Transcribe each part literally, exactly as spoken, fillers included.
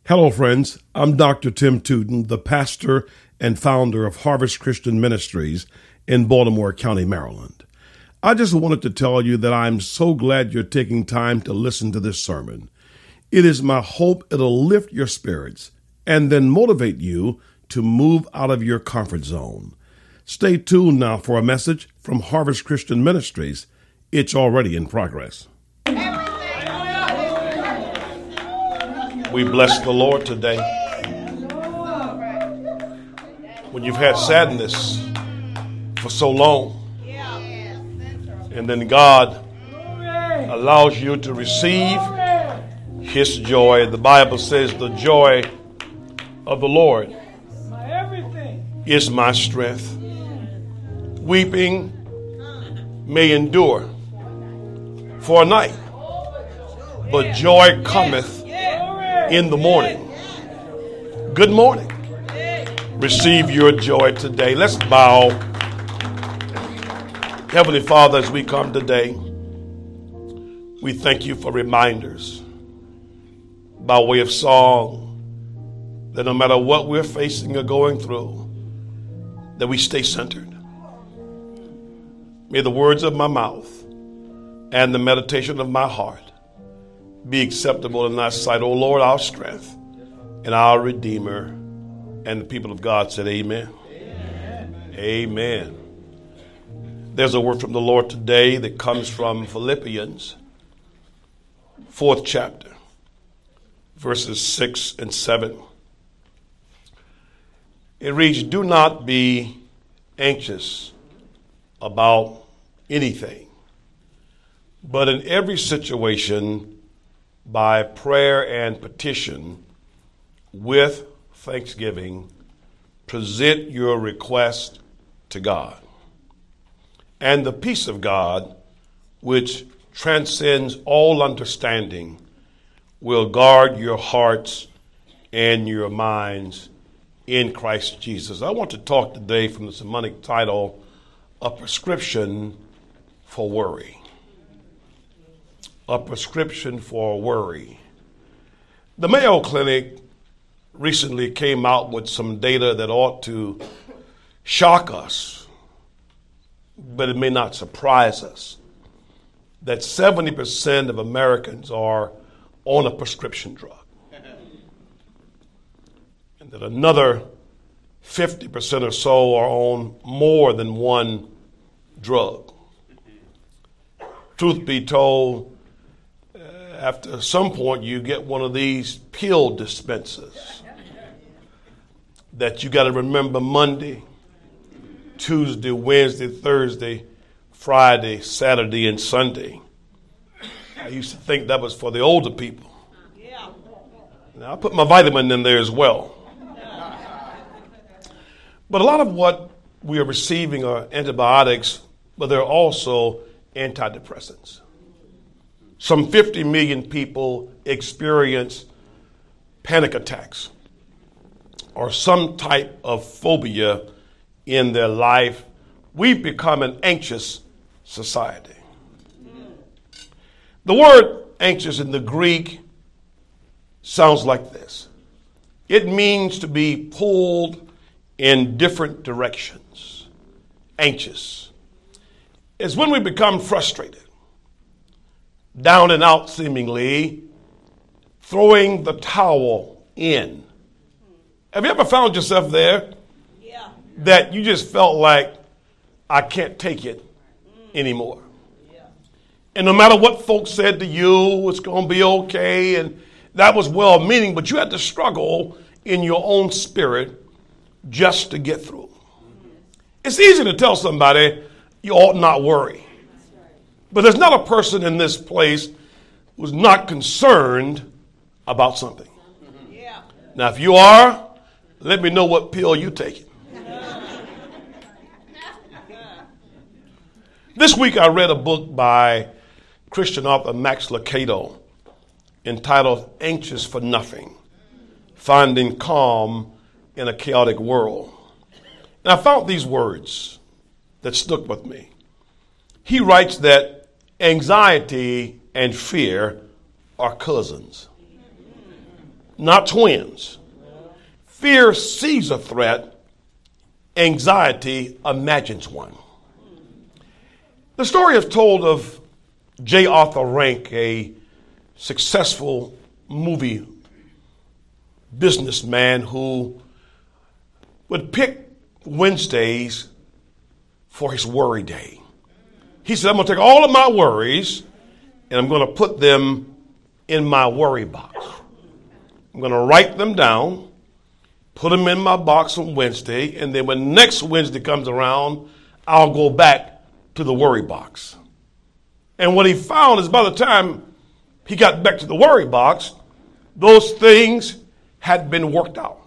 Hello, friends. I'm Doctor Tim Tootin, the pastor and founder of Harvest Christian Ministries in Baltimore County, Maryland. I just wanted to tell you that I'm so glad you're taking time to listen to this sermon. It is my hope it'll lift your spirits and then motivate you to move out of your comfort zone. Stay tuned now for a message from Harvest Christian Ministries. It's already in progress. We bless the Lord today. When you've had sadness for so long, and then God allows you to receive His joy. The Bible says the joy of the Lord is my strength. Weeping may endure for a night, but joy cometh in the morning. Good morning. Receive your joy today. Let's bow. Heavenly Father, as we come today, we thank you for reminders by way of song that no matter what we're facing or going through, that we stay centered. May the words of my mouth and the meditation of my heart be acceptable in thy sight, O Lord, our strength and our Redeemer. And the people of God said, amen. Amen. Amen. There's a word from the Lord today that comes from Philippians, fourth chapter, verses six and seven. It reads, do not be anxious about anything, but in every situation, by prayer and petition, with thanksgiving, present your request to God. And the peace of God, which transcends all understanding, will guard your hearts and your minds in Christ Jesus. I want to talk today from the sermonic title, A Prescription for Worry. A prescription for worry. The Mayo Clinic recently came out with some data that ought to shock us, but it may not surprise us, that seventy percent of Americans are on a prescription drug. And that another fifty percent or so are on more than one drug. Truth be told, after some point, you get one of these pill dispensers that you got to remember Monday, Tuesday, Wednesday, Thursday, Friday, Saturday, and Sunday. I used to think that was for the older people. Now, I put my vitamin in there as well. But a lot of what we are receiving are antibiotics, but they're also antidepressants. Some fifty million people experience panic attacks or some type of phobia in their life. We've become an anxious society. The word anxious in the Greek sounds like this. It means to be pulled in different directions. Anxious. It's when we become frustrated, down and out seemingly, throwing the towel in. Have you ever found yourself there? Yeah. That you just felt like, I can't take it anymore. Yeah. And no matter what folks said to you, it's going to be okay, and that was well-meaning, but you had to struggle in your own spirit just to get through. It's easy to tell somebody you ought not worry. But there's not a person in this place who's not concerned about something. Yeah. Now, if you are, let me know what pill you're taking. This week I read a book by Christian author Max Lucado entitled Anxious for Nothing, Finding Calm in a Chaotic World. And I found these words that stuck with me. He writes that anxiety and fear are cousins. not twins. Fear sees a threat. Anxiety imagines one. The story is told of J. Arthur Rank, a successful movie businessman who would pick Wednesdays for his worry day. He said, I'm going to take all of my worries and I'm going to put them in my worry box. I'm going to write them down, put them in my box on Wednesday, and then when next Wednesday comes around, I'll go back to the worry box. And what he found is by the time he got back to the worry box, those things had been worked out.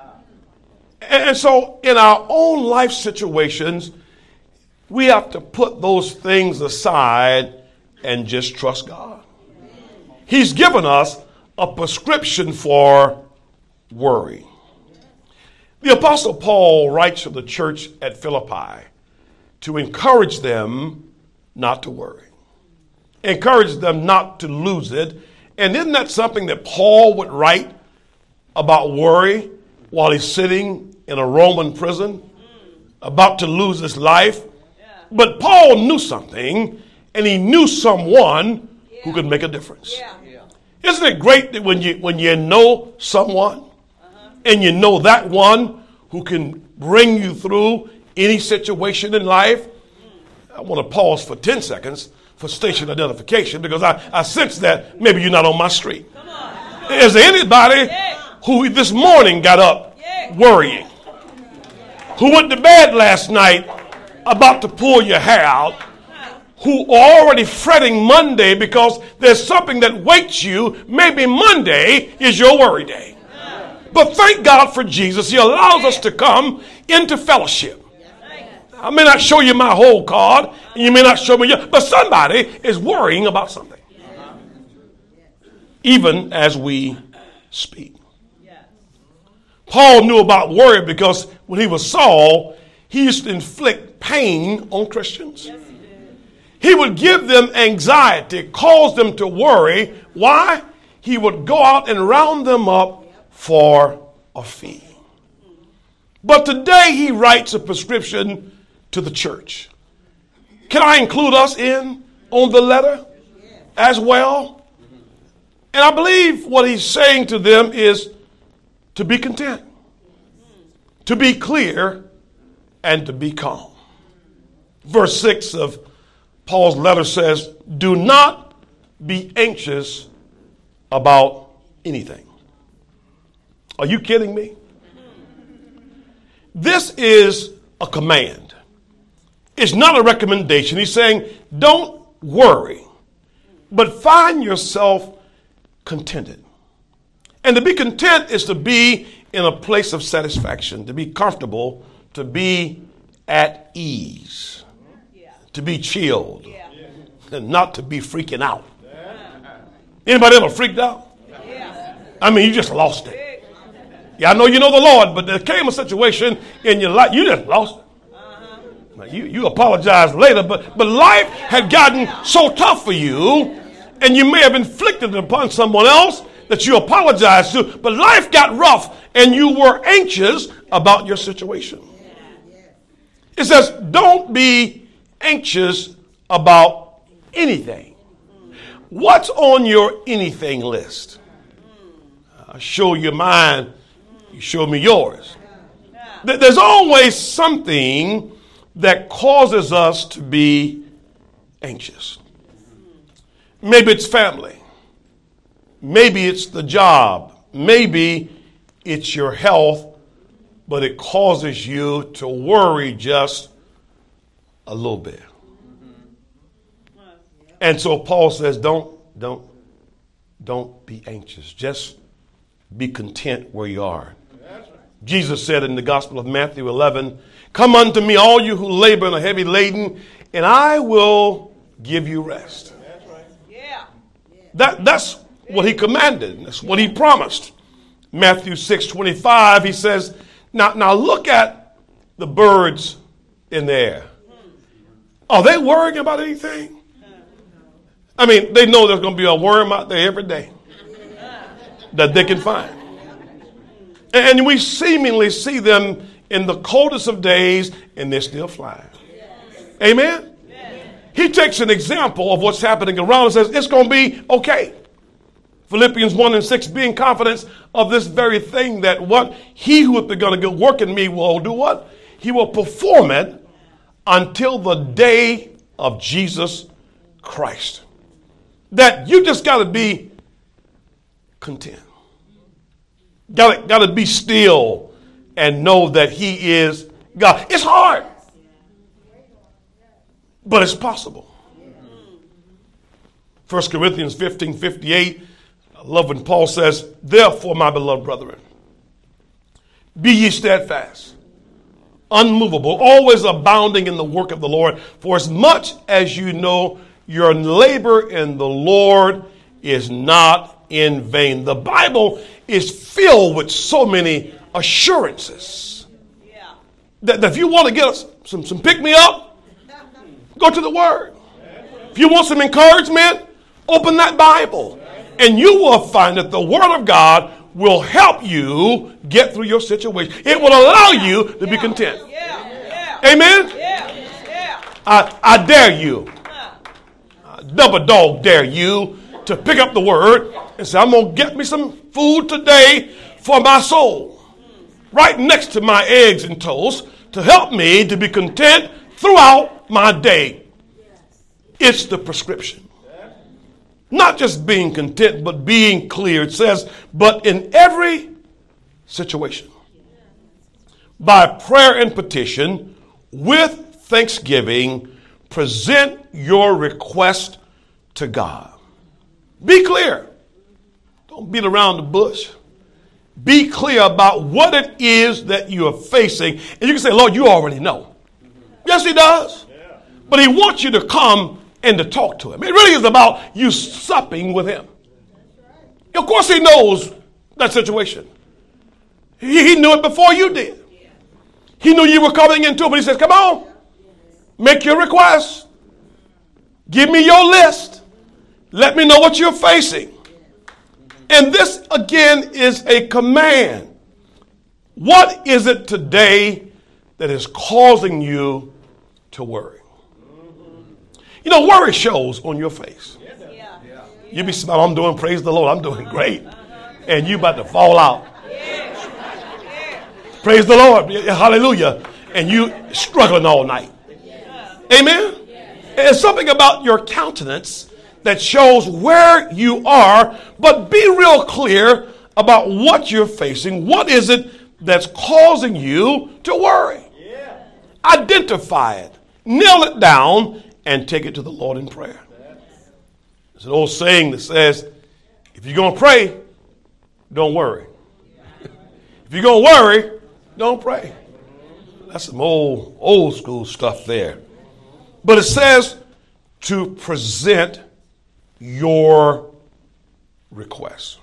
And so in our own life situations, we have to put those things aside and just trust God. He's given us a prescription for worry. The Apostle Paul writes to the church at Philippi to encourage them not to worry. Encourage them not to lose it. And isn't that something that Paul would write about worry while he's sitting in a Roman prison, about to lose his life? But Paul knew something, and he knew someone yeah. who could make a difference. Yeah. Yeah. Isn't it great that when you when you know someone, uh-huh. and you know that one who can bring you through any situation in life? Mm. I want to pause for ten seconds for station identification because I, I sense that maybe you're not on my street. Come on. Is there anybody yeah. who this morning got up yeah. worrying? Who went to bed last night about to pull your hair out, who are already fretting Monday because there's something that waits you? Maybe Monday is your worry day. But thank God for Jesus. He allows us to come into fellowship. I may not show you my whole card, and you may not show me your, but somebody is worrying about something. Even as we speak. Paul knew about worry because when he was Saul, he used to inflict pain on Christians. Yes, he did. He would give them anxiety, cause them to worry. Why? He would go out and round them up for a fee. But today he writes a prescription to the church. Can I include us in on the letter as well? And I believe what he's saying to them is to be content, to be clear, and to be calm. Verse six of Paul's letter says, do not be anxious about anything. Are you kidding me? This is a command. It's not a recommendation. He's saying, don't worry, but find yourself contented. And to be content is to be in a place of satisfaction, to be comfortable, to be at ease, yeah. to be chilled, yeah. and not to be freaking out. Yeah. Anybody ever freaked out? Yeah. I mean, you just lost it. Yeah, I know you know the Lord, but there came a situation in your life, you just lost it. Uh-huh. Now, you, you apologize later, but, but life had gotten so tough for you, and you may have inflicted it upon someone else that you apologized to, but life got rough, and you were anxious about your situation. It says, don't be anxious about anything. What's on your anything list? I'll show you mine. You show me yours. There's always something that causes us to be anxious. Maybe it's family. Maybe it's the job. Maybe it's your health. But it causes you to worry just a little bit. And so Paul says, don't, don't, don't be anxious. Just be content where you are. Jesus said in the Gospel of Matthew eleven, come unto me, all you who labor and are heavy laden, and I will give you rest. That's right. Yeah. That, that's what he commanded. That's what he promised. Matthew six twenty-five, he says, Now, now look at the birds in the air. Are they worrying about anything? I mean, they know there's going to be a worm out there every day that they can find. And we seemingly see them in the coldest of days, and they're still flying. Amen? He takes an example of what's happening around and says, it's going to be okay. Philippians one and six, being confident of this very thing, that what he who hath begun a good work in me will do what? He will perform it until the day of Jesus Christ. That you just got to be content. Got got to be still and know that he is God. It's hard, but it's possible. First Corinthians fifteen fifty-eight, I love when Paul says, therefore, my beloved brethren, be ye steadfast, unmovable, always abounding in the work of the Lord, for as much as you know your labor in the Lord is not in vain. The Bible is filled with so many assurances yeah. that, that if you want to get some, some pick me up, go to the Word. If you want some encouragement, open that Bible, and you will find that the Word of God will help you get through your situation. It will allow you to be content. Yeah. Yeah. Amen? Yeah. Yeah. I, I dare you, I double dog dare you to pick up the Word and say, I'm going to get me some food today for my soul. Right next to my eggs and toast to help me to be content throughout my day. It's the prescription. Not just being content, but being clear. It says, but in every situation, by prayer and petition, with thanksgiving, present your request to God. Be clear. Don't beat around the bush. Be clear about what it is that you are facing. And you can say, Lord, you already know. Yes, he does. But he wants you to come and to talk to him. It really is about you supping with him. Of course he knows that situation. He, he knew it before you did. He knew you were coming into it, but he says, come on, make your request. Give me your list. Let me know what you're facing. And this, again, is a command. What is it today that is causing you to worry? You know, worry shows on your face. Yeah. You be smiling, I'm doing, praise the Lord, I'm doing great. And you about to fall out. Yeah. Praise the Lord, hallelujah. And you struggling all night. Amen? And something about your countenance that shows where you are, but be real clear about what you're facing. What is it that's causing you to worry? Yeah. Identify it, nail it down, and take it to the Lord in prayer. There's an old saying that says, if you're going to pray, don't worry. If you're going to worry, don't pray. That's some old, old school stuff there. But it says to present your request.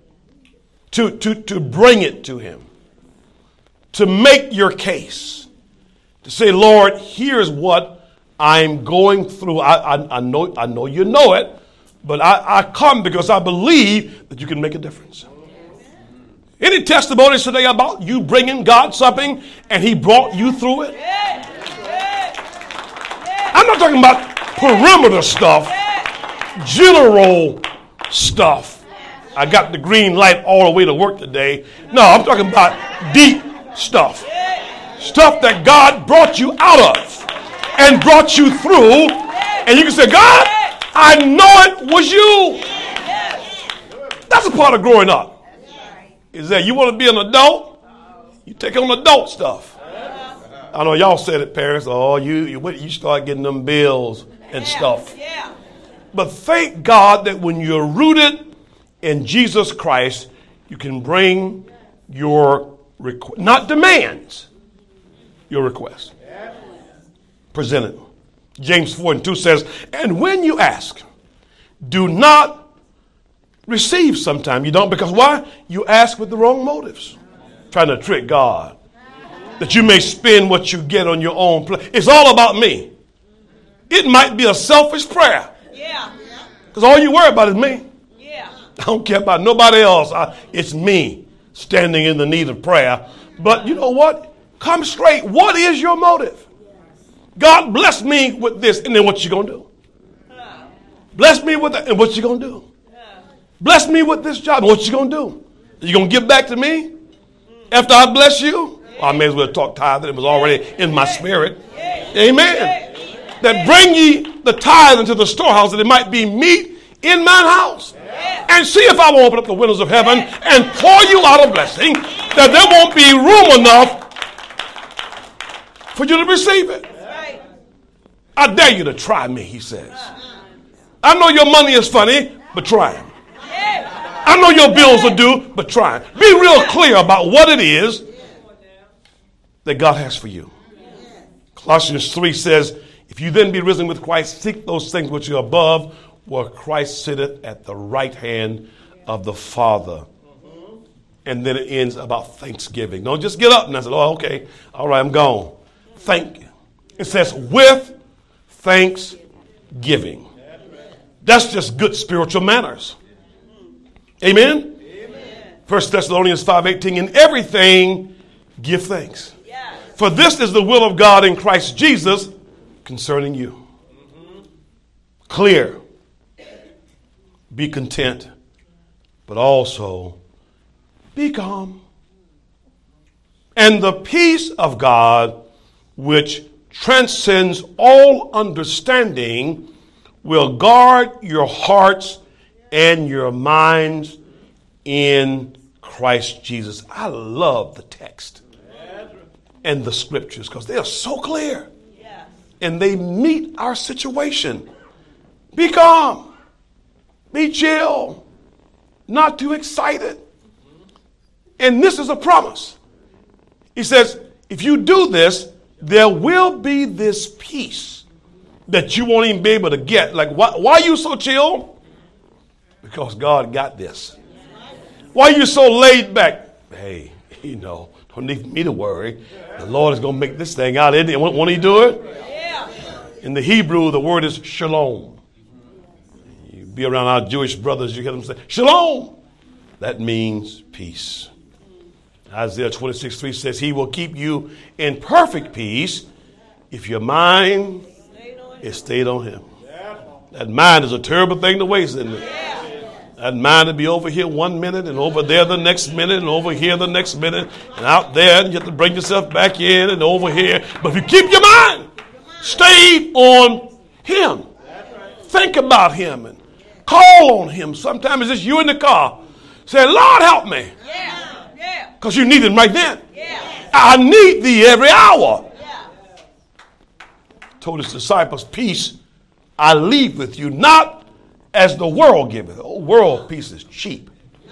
To, to, to bring it to him. To make your case. To say, Lord, here's what I'm going through. I, I, I know I know you know it, but I, I come because I believe that you can make a difference. Any testimonies today about you bringing God something and he brought you through it? I'm not talking about perimeter stuff, general stuff. I got the green light all the way to work today. No, I'm talking about deep stuff. Stuff that God brought you out of and brought you through. And you can say, God, I know it was you. That's a part of growing up. Is that you want to be an adult? You take on adult stuff. I know y'all said it, parents. Oh, you you, you start getting them bills and stuff. But thank God that when you're rooted in Jesus Christ, you can bring your request, not demands, your request. Present it. James four and two says, and when you ask, do not receive sometime. You don't, because why? You ask with the wrong motives. Trying to trick God. That you may spend what you get on your own play. It's all about me. It might be a selfish prayer. Yeah. Because all you worry about is me. Yeah. I don't care about nobody else. I, it's me. standing in the need of prayer. But you know what? Come straight. What is your motive? God bless me with this, and then what you going to do? Bless me with that, and what you going to do? Bless me with this job, and what you going to do? You going to give back to me after I bless you? Well, I may as well talk tithe. It was already in my spirit. Amen. That bring ye the tithe into the storehouse, that it might be meat in mine house. And see if I will open up the windows of heaven and pour you out a blessing, that there won't be room enough for you to receive it. I dare you to try me, he says. I know your money is funny, but try him. I know your bills are due, but try him. Be real clear about what it is that God has for you. Colossians three says, if you then be risen with Christ, seek those things which are above, where Christ sitteth at the right hand of the Father. And then it ends about thanksgiving. Don't just get up and I said, oh, okay, all right, I'm gone. Thank you. It says with thanksgiving. That's just good spiritual manners. Amen? Amen. First Thessalonians five eighteen, in everything give thanks. Yes. For this is the will of God in Christ Jesus concerning you. Mm-hmm. Clear. Be content, but also be calm. And the peace of God, which transcends all understanding, will guard your hearts and your minds in Christ Jesus. I love the text and the scriptures because they are so clear. And they meet our situation. Be calm. Be chill. Not too excited. And this is a promise. He says, if you do this, there will be this peace that you won't even be able to get. Like, why, why are you so chill? Because God got this. Why are you so laid back? Hey, you know, don't need me to worry. The Lord is going to make this thing out. Isn't he? Won't he do it? In the Hebrew, the word is shalom. You be around our Jewish brothers, you hear them say, shalom. That means peace. Isaiah twenty-six three says, he will keep you in perfect peace if your mind is stayed on him. That mind is a terrible thing to waste, isn't it? That mind to be over here one minute and over there the next minute and over here the next minute and out there, and you have to bring yourself back in and over here. But if you keep your mind stayed on him, think about him and call on him. Sometimes it's just you in the car saying, Lord, help me. Because you need him right then. I need thee every hour. Told his disciples, peace I leave with you, not as the world giveth. The world peace is cheap.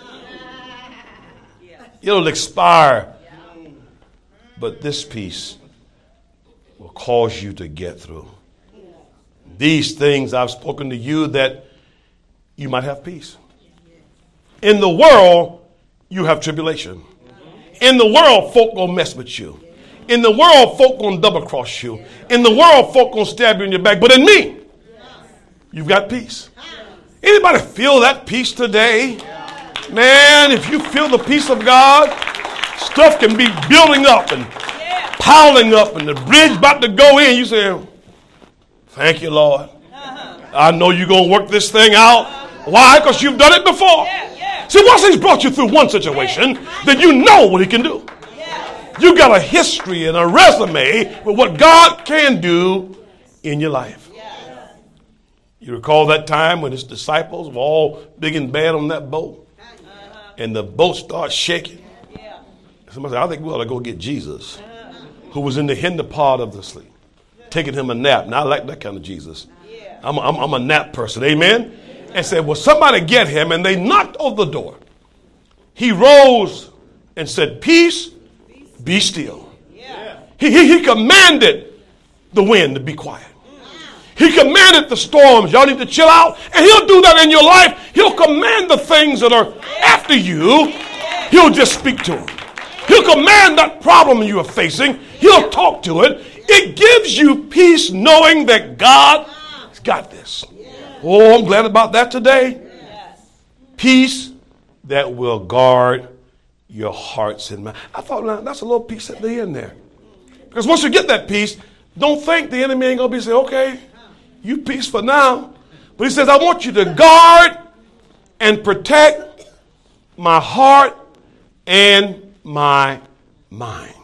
It'll expire. But this peace will cause you to get through. These things I've spoken to you that you might have peace. In the world, you have tribulation. In the world, folk gonna mess with you. In the world, folk gonna double cross you. In the world, folk gonna stab you in your back. But in me, you've got peace. Anybody feel that peace today? Man, if you feel the peace of God, stuff can be building up and piling up and the bridge about to go in. You say, thank you, Lord. I know you're going to work this thing out. Why? Because you've done it before. See, once he's brought you through one situation, then you know what he can do. You got a history and a resume with what God can do in your life. You recall that time when his disciples were all big and bad on that boat, and the boat started shaking. Somebody said, I think we ought to go get Jesus, who was in the hinder part of the sleep, taking him a nap. Now, I like that kind of Jesus. I'm, I'm, I'm a nap person. Amen. And said, well, somebody get him. And they knocked on the door. He rose and said, peace, be still. He, he, he commanded the wind to be quiet. He commanded the storms, y'all need to chill out. And he'll do that in your life. He'll command the things that are after you. He'll just speak to them. He'll command that problem you are facing. He'll talk to it. It gives you peace knowing that God has got this. Oh, I'm glad about that today. Peace that will guard your hearts and minds. I thought, now, that's a little piece at the end there. Because once you get that peace, don't think the enemy ain't going to be saying, okay, you peace for now. But he says, I want you to guard and protect my heart and my mind.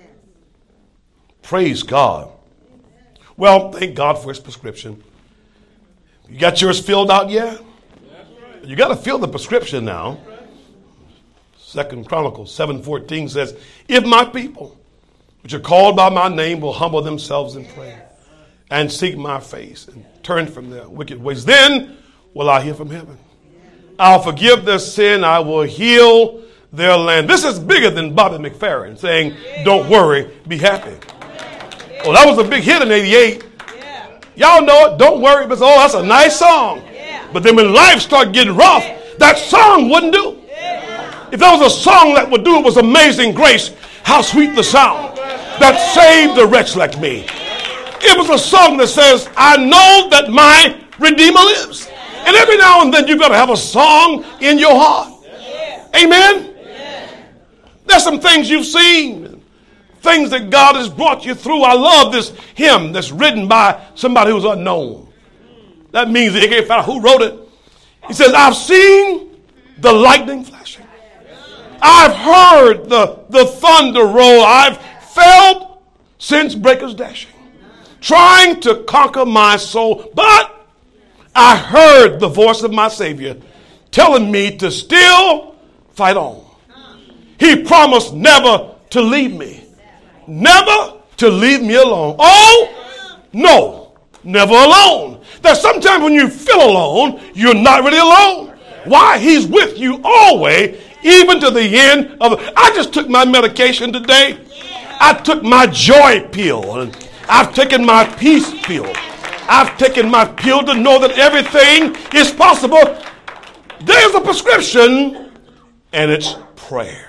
Praise God. Well, thank God for his prescription. You got yours filled out yet? You got to fill the prescription now. Second Chronicles seven fourteen says, if my people, which are called by my name, will humble themselves in prayer and seek my face and turn from their wicked ways, then will I hear from heaven. I'll forgive their sin. I will heal their land. This is bigger than Bobby McFerrin saying, don't worry, be happy. Oh, that was a big hit in eighty-eight. Y'all know it. Don't worry. But oh, that's a nice song. But then when life started getting rough, that song wouldn't do. If there was a song that would do it, was Amazing Grace, how sweet the sound that saved a wretch like me. It was a song that says, I know that my Redeemer lives. And every now and then you've got to have a song in your heart. Amen? There's some things you've seen, things that God has brought you through. I love this hymn that's written by somebody who's unknown. That means they can't find out who wrote it. He says, I've seen the lightning flashing. I've heard the, the thunder roll. I've felt since breakers dashing, trying to conquer my soul. But I heard the voice of my Savior telling me to still fight on. He promised never to leave me, never to leave me alone. Oh, no, never alone. That sometimes when you feel alone, you're not really alone. Why? He's with you always, even to the end of it. I just took my medication today. I took my joy pill, and I've taken my peace pill. I've taken my pill to know that everything is possible. There's a prescription, and it's prayer.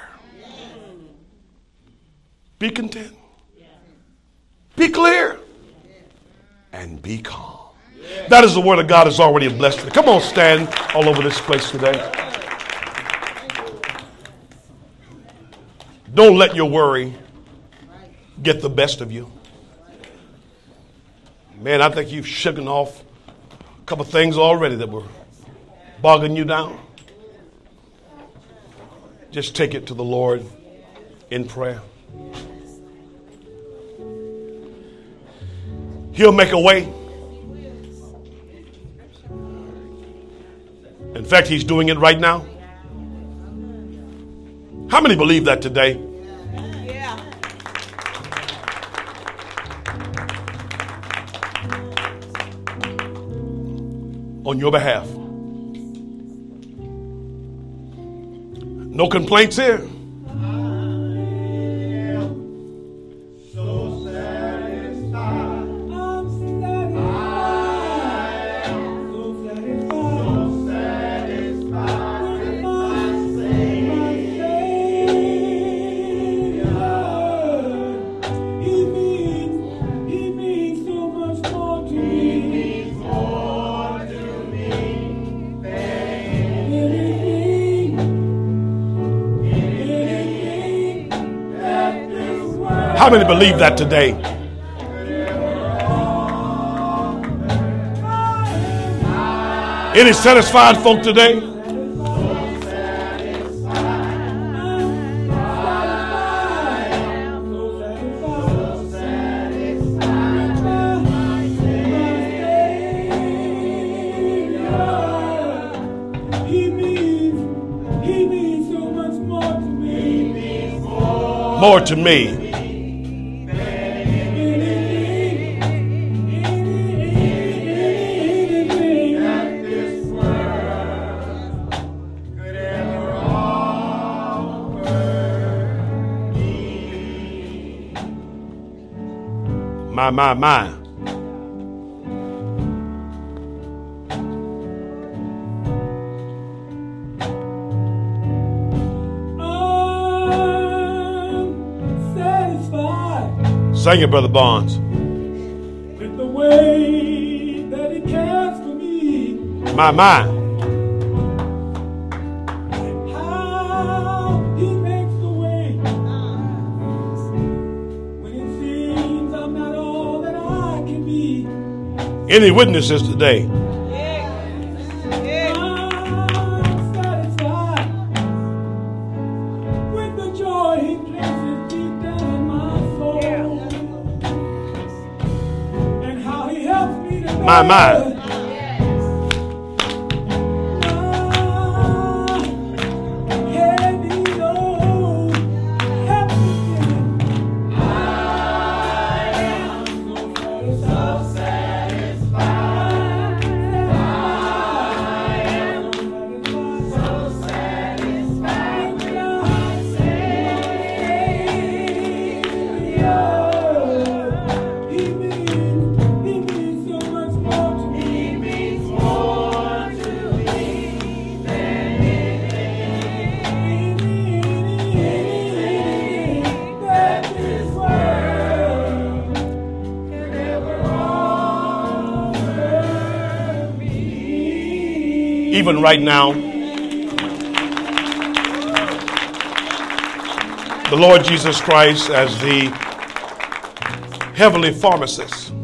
Be content. Be clear. And be calm. That is the word of God that's already blessed. Come on, stand all over this place today. Don't let your worry get the best of you. Man, I think you've shaken off a couple things already that were bogging you down. Just take it to the Lord in prayer. He'll make a way. In fact, he's doing it right now. How many believe that today? Yeah. On your behalf. No complaints here. How many believe that today? Any satisfied folk today? More to me. My, my, my. I'm satisfied. Sing it, Brother Barnes. With the way that he cares for me. My, my. How he makes Any witnesses today? My mind. Even right now, the Lord Jesus Christ as the heavenly pharmacist,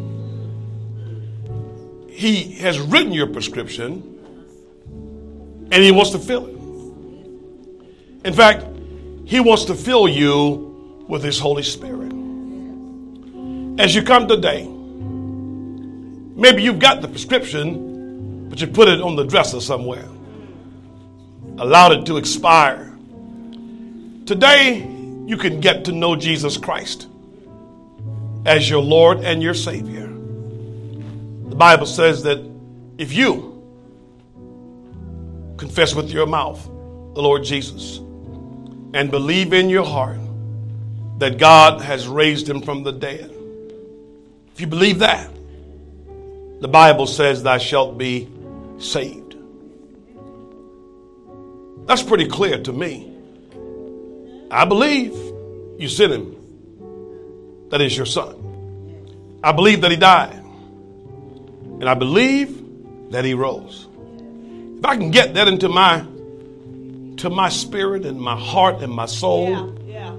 he has written your prescription and he wants to fill it. In fact, he wants to fill you with his Holy Spirit. As you come today, maybe you've got the prescription, but you put it on the dresser somewhere, allowed it to expire. Today, you can get to know Jesus Christ as your Lord and your Savior. The Bible says that if you confess with your mouth the Lord Jesus and believe in your heart that God has raised him from the dead, if you believe that, the Bible says thou shalt be saved. That's pretty clear to me. I believe you sent him. That is your son. I believe that he died. And I believe that he rose. If I can get that into my to my spirit and my heart and my soul, yeah, yeah.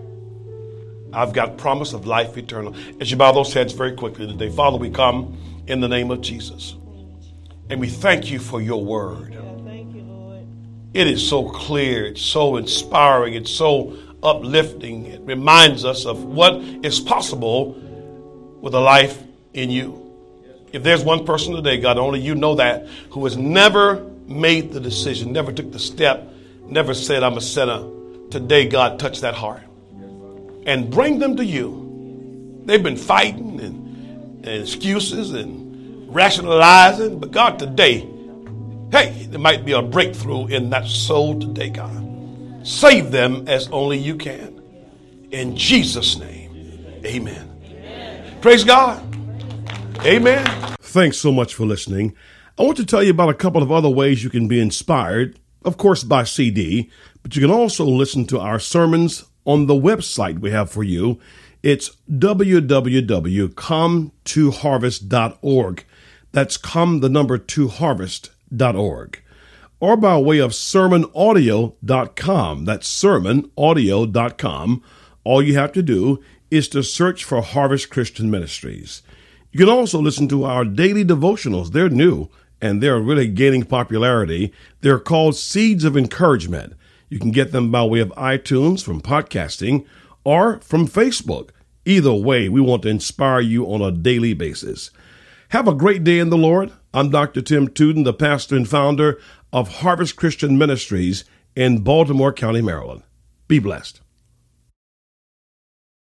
I've got promise of life eternal. As you bow those heads very quickly today, Father, we come in the name of Jesus. And we thank you for your word. Yeah, thank you, Lord. It is so clear. It's so inspiring. It's so uplifting. It reminds us of what is possible with a life in you. If there's one person today, God, only you know that, who has never made the decision, never took the step, never said, I'm a sinner. Today, God, touch that heart and bring them to you. They've been fighting and, and excuses and rationalizing, but God, today, hey, there might be a breakthrough in that soul today, God. Save them as only you can. In Jesus' name, amen. Amen. Praise God. Amen. Thanks so much for listening. I want to tell you about a couple of other ways you can be inspired, of course, by C D, but you can also listen to our sermons on the website we have for you. It's w w w dot come to harvest dot org. That's come the number two harvest dot org. Or by way of sermon audio dot com. That's sermon audio dot com. All you have to do is to search for Harvest Christian Ministries. You can also listen to our daily devotionals. They're new and they're really gaining popularity. They're called Seeds of Encouragement. You can get them by way of iTunes, from podcasting, or from Facebook. Either way, we want to inspire you on a daily basis. Have a great day in the Lord. I'm Doctor Tim Tuden, the pastor and founder of Harvest Christian Ministries in Baltimore County, Maryland. Be blessed.